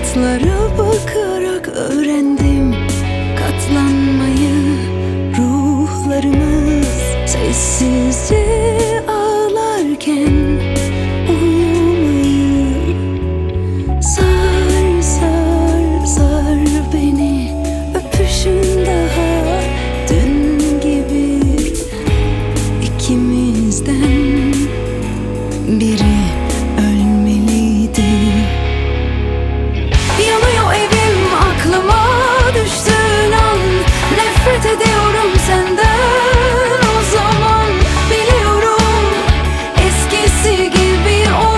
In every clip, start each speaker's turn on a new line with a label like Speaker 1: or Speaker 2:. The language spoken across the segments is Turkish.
Speaker 1: Kağıtlara bakarak öğrendim katlanmayı. Ruhlarımız sessizce ağlarken uyumayı. Sar sar sar beni, öpüşün daha dün gibi. İkimizden biri ölmeliydi. Yanıyor evim, aklıma düştüğün an nefret ediyorum senden. O zaman biliyorum eskisi gibi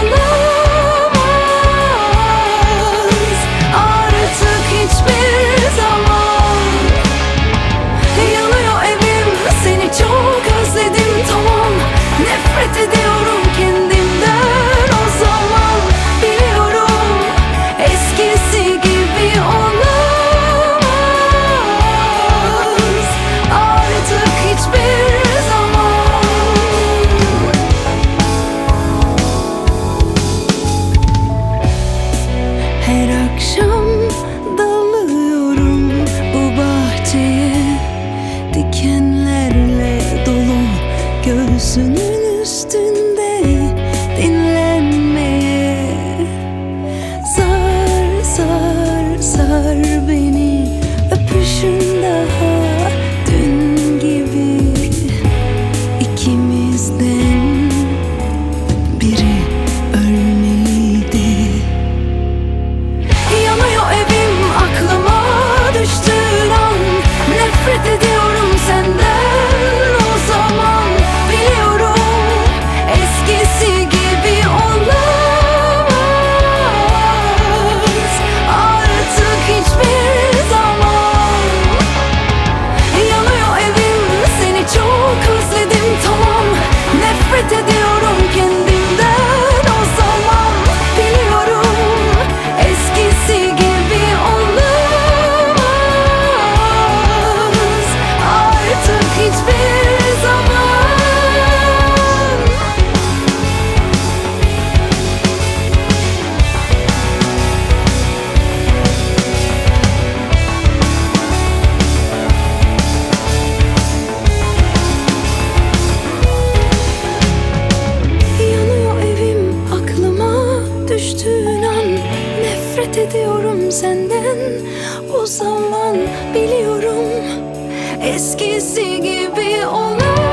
Speaker 1: olamaz artık hiçbir zaman. Yanıyor evim, seni çok özledim, tamam. Nefret ediyorum kendimden. O zaman biliyorum eskisi gibi olamaz artık hiçbir zaman. Her akşam dalıyorum bu bahçeye, dikenlerle dolu göğsünün üstünde dinlenmeye. Sar sar sar beni, öpüşün daha dün gibi. İkimizden biri ölmeliydi. Yanıyor evim, aklıma düştüğün an nefret ediyorum senden. O zaman biliyorum eskisi gibi olamaz artık hiçbir zaman. Yanıyor evim, seni çok özledim, tamam. Nefret ediyorum kendimden. O zaman biliyorum eskisi gibi olamaz artık hiçbir zaman. Yanıyor evim, aklıma düştüğün an nefret ediyorum senden. O zaman biliyorum eskisi gibi olamaz.